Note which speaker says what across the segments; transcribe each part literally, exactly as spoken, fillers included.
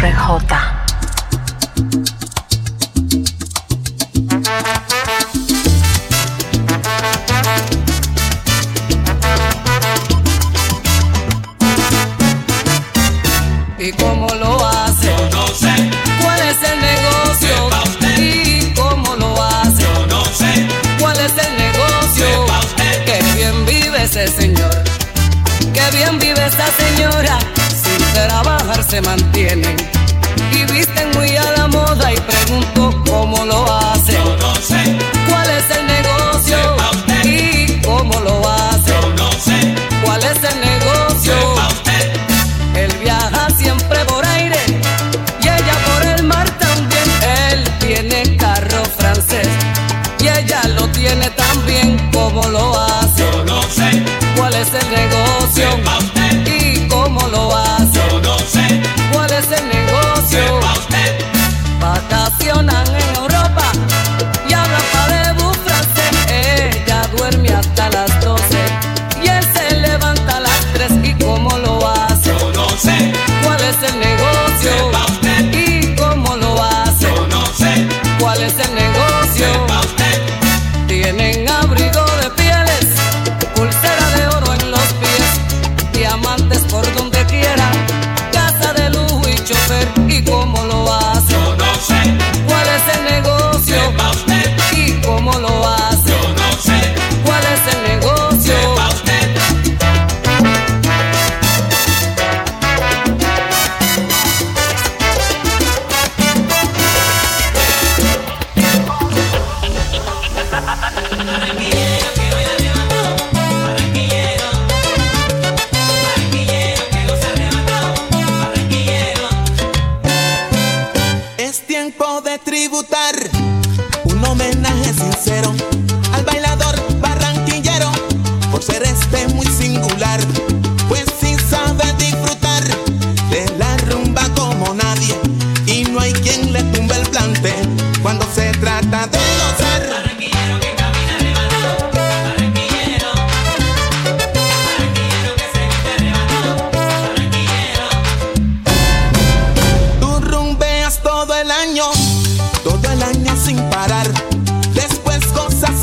Speaker 1: R J.
Speaker 2: ¿Y cómo lo hace?
Speaker 3: Yo no sé.
Speaker 2: ¿Cuál es el negocio?
Speaker 3: Sepa usted.
Speaker 2: ¿Y cómo lo hace?
Speaker 3: Yo no sé.
Speaker 2: ¿Cuál es el negocio?
Speaker 3: Sepa usted.
Speaker 2: Qué bien vive ese señor, qué bien vive esa señora. Sin trabajar se mantienen y visten muy a la moda. Y pregunto cómo lo hace.
Speaker 3: Yo no sé.
Speaker 2: ¿Cuál es el negocio?
Speaker 3: Sepa usted.
Speaker 2: ¿Y cómo lo hace?
Speaker 3: Yo no sé.
Speaker 2: ¿Cuál es el negocio?
Speaker 3: Sepa usted.
Speaker 2: Él viaja siempre por aire y ella por el mar también. Él tiene carro francés y ella lo tiene también. ¿Cómo lo hace?
Speaker 3: Yo no sé.
Speaker 2: ¿Cuál es el negocio?
Speaker 3: Sepa usted.
Speaker 2: ¿Y cómo lo hace?
Speaker 3: Yo no sé.
Speaker 2: ¿Cuál es el negocio?
Speaker 3: Sepa usted.
Speaker 2: Vacacionan en Europa y hablan parlez-vous francés. Ella duerme hasta las doce y él se levanta a las tres. ¿Y cómo lo hace?
Speaker 3: Yo no sé.
Speaker 2: ¿Cuál es el negocio?
Speaker 3: Sepa usted.
Speaker 2: ¿Y cómo lo hace?
Speaker 3: Yo no sé.
Speaker 2: ¿Cuál es el negocio?
Speaker 3: Sepa usted.
Speaker 2: Tienen abrigo de pieles, pulsera de oro en los pies, diamantes por donde quiera, casa de lujo y chofer. ¿Y cómo lo hace?
Speaker 3: Yo no sé.
Speaker 2: ¿Cuál es el negocio?
Speaker 3: Sepa usted.
Speaker 2: ¿Y cómo lo hace?
Speaker 3: Yo no sé.
Speaker 2: ¿Cuál es el negocio?
Speaker 3: Sepa usted.
Speaker 4: Es tiempo de tributar un homenaje sincero al bailador barranquillero, por ser este muy singular, pues sí sabe disfrutar de la rumba como nadie, y no hay quien le tumbe el plante cuando se trata de gozar.
Speaker 3: Barranquillero que camina arrebatado, barranquillero, barranquillero que se viste arrebatado, barranquillero.
Speaker 4: Tú rumbeas todo el año, todo el año sin parar, después gozas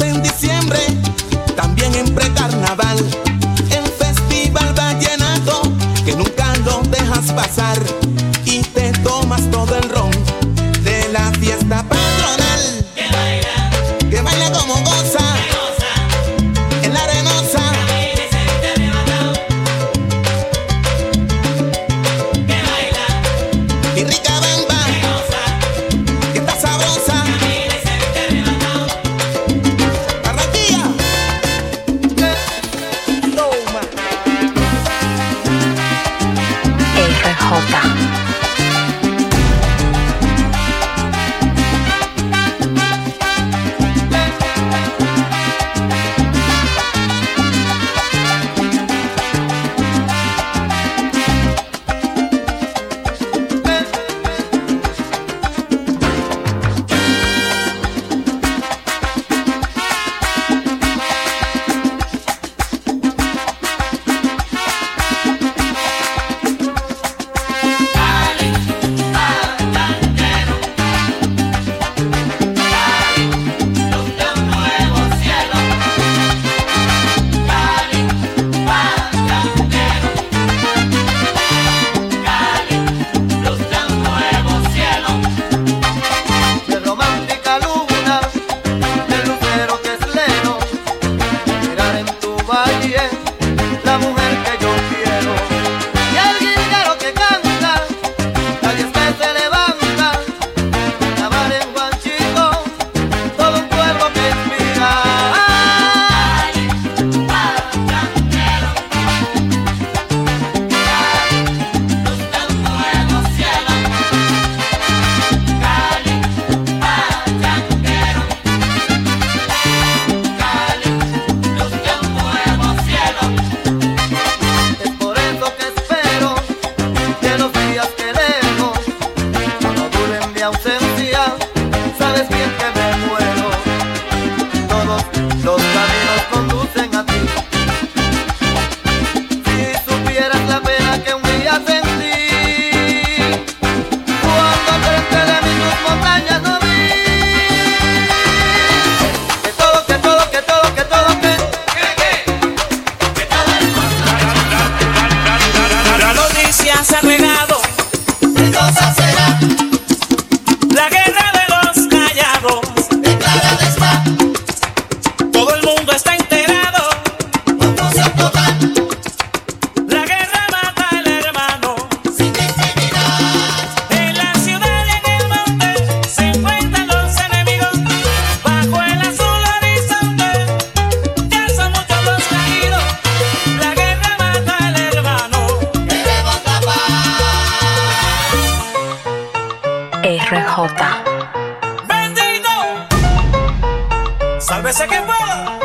Speaker 1: R J.
Speaker 5: ¡Bendito! ¡Sálvese quien pueda!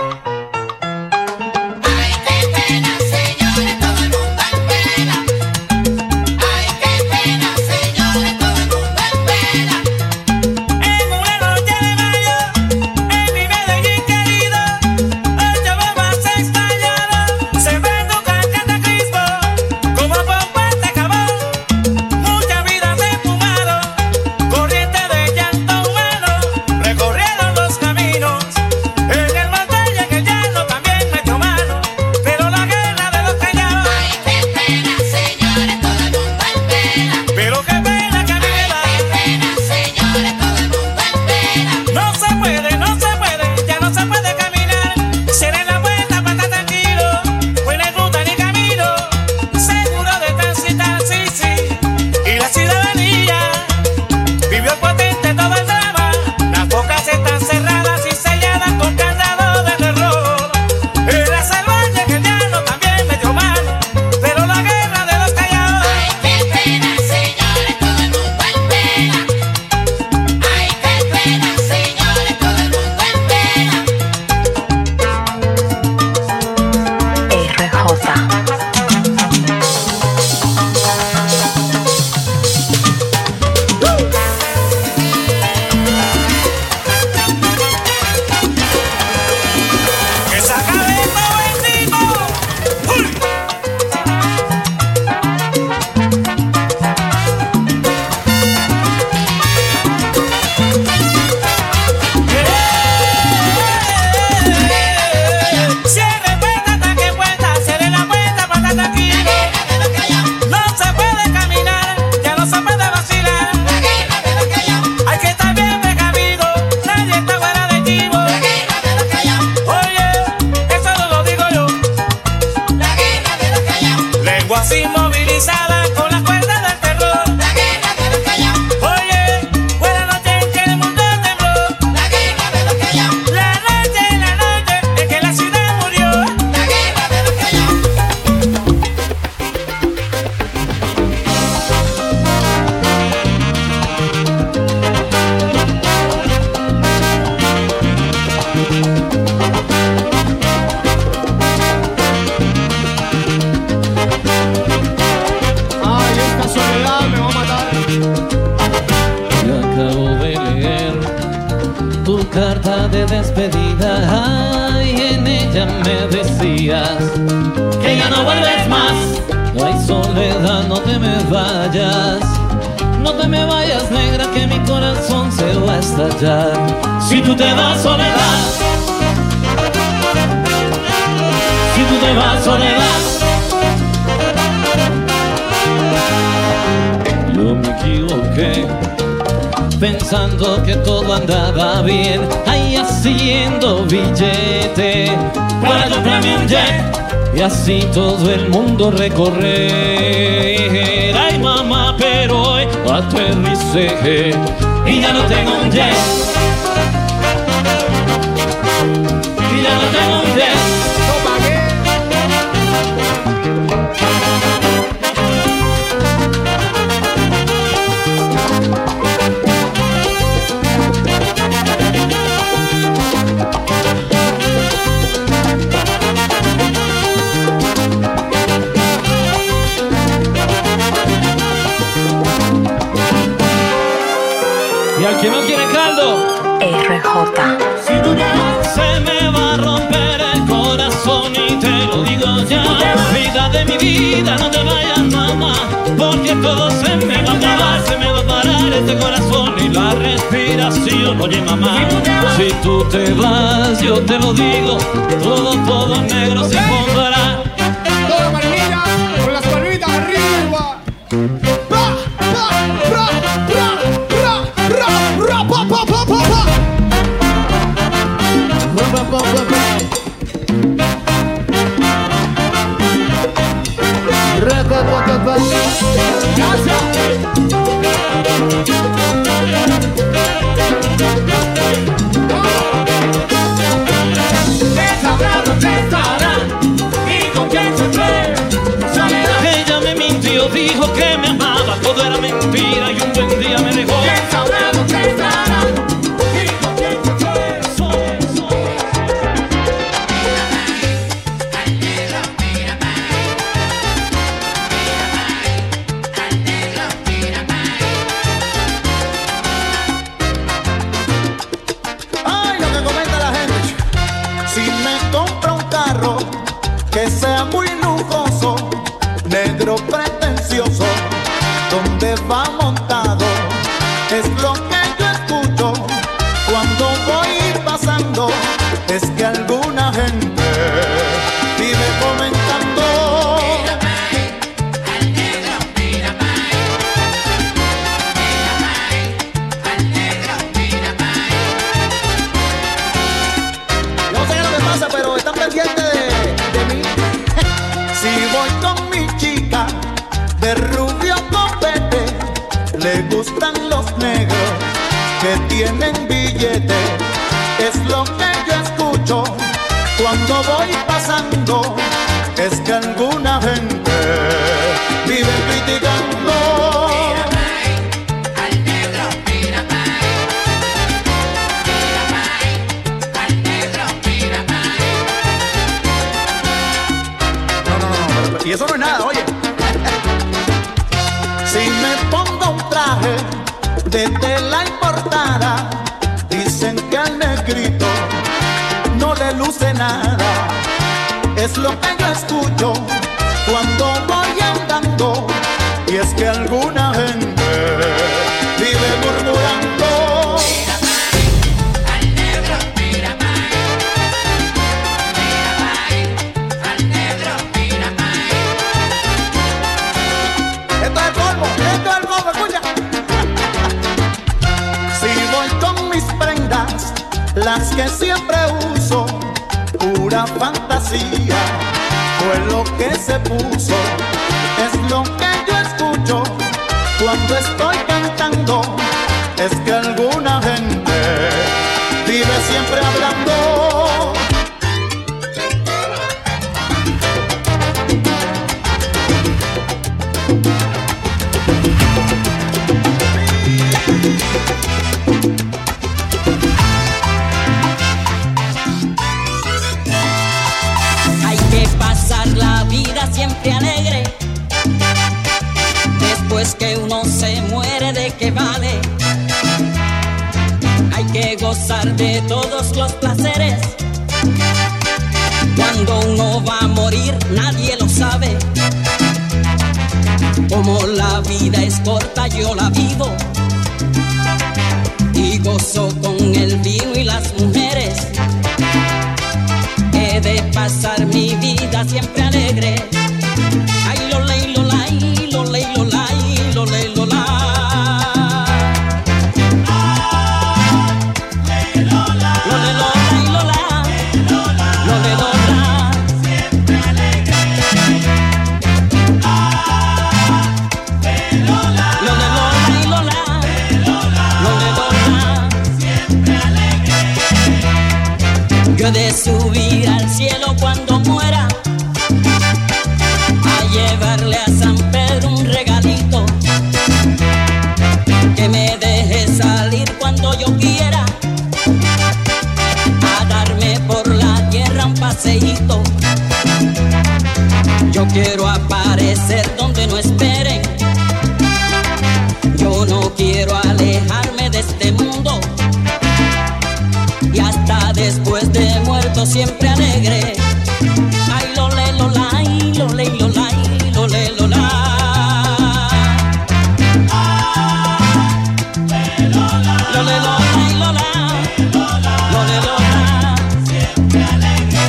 Speaker 5: Recorrieron los caminos en el monte.
Speaker 6: carta de despedida, ay, en ella me decías que ya no vuelves más. Ay, soledad, no te me vayas, no te me vayas, negra, que mi corazón se va a estallar. Si tú te vas, soledad, si tú te vas, soledad, yo me equivoqué pensando que todo andaba bien, ahí haciendo billete para comprarme un jet y así todo el mundo recorrer. Ay, mamá, pero hoy aterricé y ya no tengo un jet, y ya no tengo un jet. Y al que no quiere caldo,
Speaker 1: R J.
Speaker 6: si tú te vas, se me va a romper el corazón y te lo digo ya. Vida de mi vida, no te vayas, mamá, porque todo se me va a acabar, se me va a parar este corazón y la respiración. Oye, mamá, si tú te vas, yo te lo digo, todo, todo negro se pondrá.
Speaker 7: Toda marinilla, con las palmitas arriba. Pa, pa, ra, ra, ra, ra, ra, pa, pa, pa, pa, pa. Ra, pa, pa, pa, pa. Ra, pa, pa, pa, pa. Gracias. ¿Qué sabrá dónde estará? ¿Y con qué
Speaker 8: va montado. Es lo que yo escucho cuando voy pasando. Es que alguna gente vive comentando.
Speaker 7: No sé lo que pasa, pero están pendientes de, de mí.
Speaker 8: Si voy con mi chica de rubio copete, le gustan los negros que tienen billete. Es lo que yo escucho cuando voy pasando. Es que alguna gente vive criticando.
Speaker 7: Y eso no es nada, oye.
Speaker 8: Si me pongo un traje de tela importada, dicen que al negrito no le luce nada. Es lo que yo escucho cuando voy andando. Y es que alguna gente vive murmurando.
Speaker 7: Esto es el polvo, esto es el polvo, escucha.
Speaker 8: Si voy con mis prendas, las que siempre uso, pura fantasía, fue lo que se puso. Es lo que yo escucho cuando estoy cantando. Es que alguna gente vive siempre hablando.
Speaker 2: Hay que pasar la vida siempre alegre. Después que uno se muere, ¿de qué vale? Hay que gozar de todos los placeres. Cuando uno va a morir, nadie lo sabe. Como la vida es corta, yo la vivo y gozo con el vino y las mujeres. He de pasar mi vida siempre alegre. Ay, lo ley, lo lay, lo ley, lo lay, lo ley, lo lay. Yo he de subir al cielo cuando muera, a llevarle a San Pedro un regalito, que me deje salir cuando yo quiera, a darme por la tierra un paseíto. Yo quiero aparecer donde no esperen. Yo no quiero alejarme de este mundo. Y hasta después de muerto siempre alegre. Ay, lo le, lo lay, lo le, lo lay, lo le, lo lay. Lo le, lo lay, lo lay, lo le, lo lay. Siempre alegre.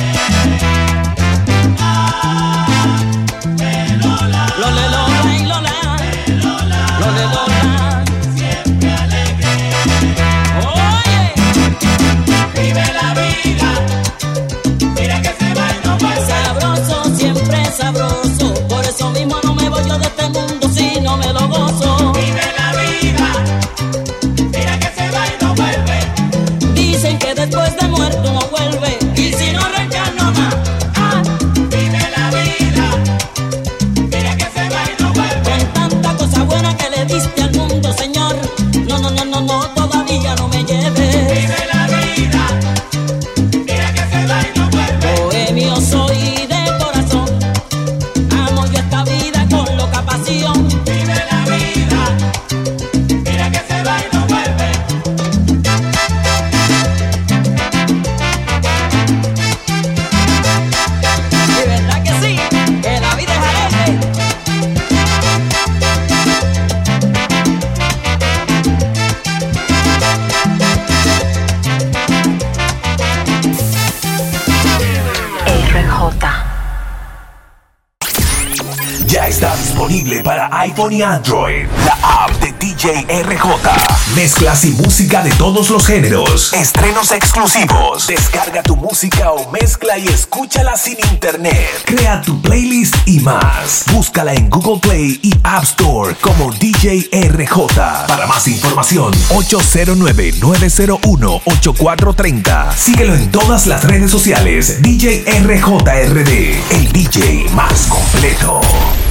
Speaker 2: Lo le, lo lay, lo lay, lo le, lo lay. Siempre alegre. Oye. Vive la vida, mira que se va y no vuelve. Sabroso, siempre sabroso. Por eso mismo no me voy yo de este mundo si no me lo gozo. Vive la vida, mira que se va y no vuelve. Dicen que después de muerto no vuelve. Y si no reencarno más, ah. Vive la vida, mira que se va y no vuelve. Con tanta cosa buena que le diste al mundo.
Speaker 9: disponible para iPhone y Android. La app de D J R J. Mezclas y música de todos los géneros. Estrenos exclusivos. Descarga tu música o mezcla y escúchala sin internet. Crea tu playlist y más. Búscala en Google Play y App Store como D J R J. Para más información, ocho cero nueve, nueve cero uno, ocho cuatro tres cero. Síguelo en todas las redes sociales. D J R J R D, el D J más completo.